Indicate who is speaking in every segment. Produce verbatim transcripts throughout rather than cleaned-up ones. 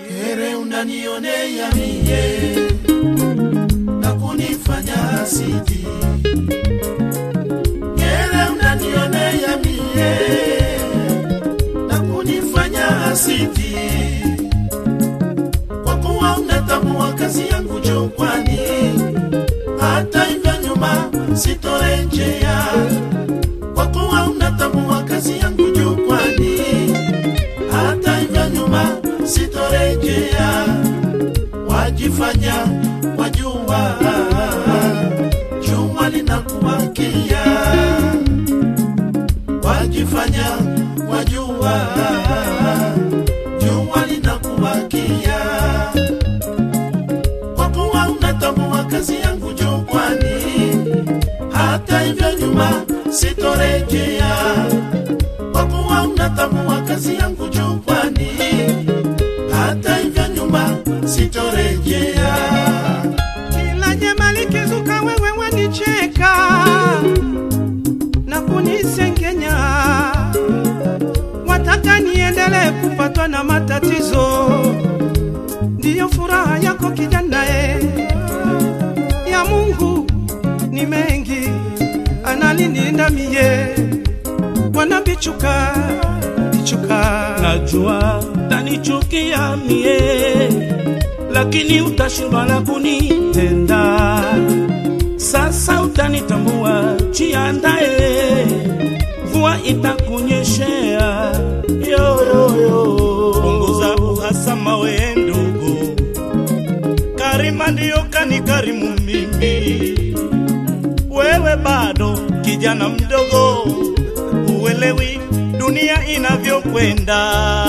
Speaker 1: Kere unanionea mie na kunifanya hasidi. Kere unanionea mie na kunifanya hasidi. Kwa kuwa unatambua kazi yangu jukwani, hata hivyo nyuma sitorejea. Kwa kuwa unatambua kazi yangu jukwani, hata hivyo nyuma sitorejea. Wajifanya wajua jua linakuwakia. Wajifanya wajua jua linakuwakia. Kwa kuwa unatambua kazi yangu jukwani, hata hivyo nyuma sitorejea. Kwa kuwa unatambua kazi yangu jukwani, hata hivyo nyuma sitorejea.
Speaker 2: Kila jema likizuka wewe wanicheka na kunisengenya. Wataka niendelee kupatwa na matatizo, ndiyo furaha yako kijana e. Ya Mungu ni mengi analininda mie, wanabichuka bichuka.
Speaker 3: Najua tanichukia mie, lakini utashindwa na kunitenda. Sasa utanitambua, jiandae, mvua itakunyeshea. Yo yo yo, punguza uhasama we ndugu, Karima ndiyo kanikarimu mimi. Wewe bado kijana mdogo, uelewi dunia inavyokwenda.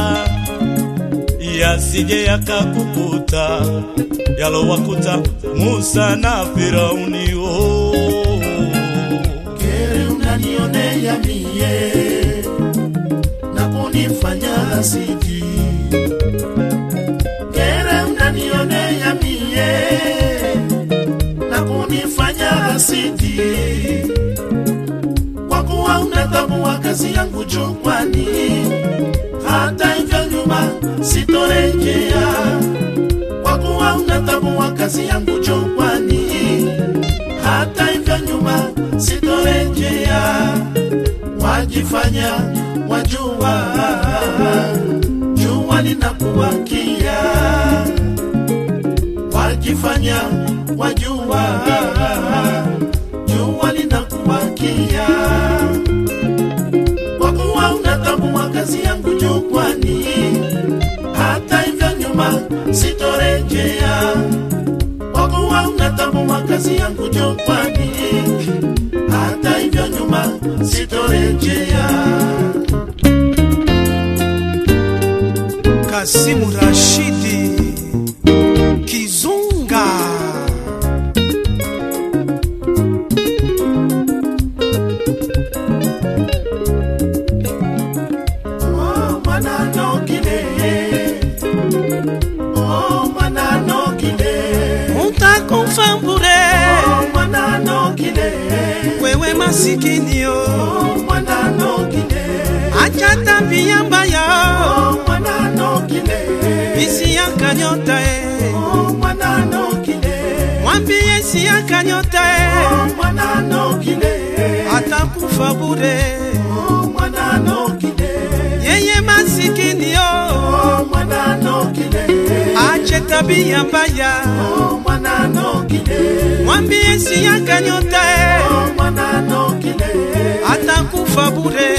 Speaker 3: Yasije yakakukuta yalowakuta Musa na Firauni. Oh,
Speaker 1: Kere unanionea mie na kunifanya hasidi. Kere unanionea mie na kunifanya hasidi. Kwa kuwa unatambua kazi yangu jukwani, hata hivyo nyuma sitorejea. Kwa kuwa unatambua kazi yangu jukwani, hata hivyo nyuma sitorejea. Wajifanya wajua jua linakuwakia. Wajifanya wajua jua linakuwakia. Kwa kuwa unatambua kazi yangu jukwani, hata hivyo nyuma sitorejea. Kwa kuwa unatambua kazi yangu jukwani, hata hivyo nyuma sitorejea.
Speaker 2: Kasimu Rashidi Kizunga.
Speaker 1: Oh manano kile, oh manano kile,
Speaker 2: Utakufa bure
Speaker 1: oh manano kile,
Speaker 2: wewe masikinio.
Speaker 1: oh manano kile,
Speaker 2: Acha tabia mbaya,
Speaker 1: oh manano kile,
Speaker 2: isi yakanyota e.
Speaker 1: oh manano kile,
Speaker 2: Mwambie si yakanyota e,
Speaker 1: oh manano kile,
Speaker 2: atakufa bure.
Speaker 1: oh manano kile,
Speaker 2: Yeye masikinio,
Speaker 1: oh manano kile,
Speaker 2: acha tabia mbaya,
Speaker 1: oh manano kile,
Speaker 2: mwambie si yakanyota e,
Speaker 1: oh manano kile,
Speaker 2: atakufa bure.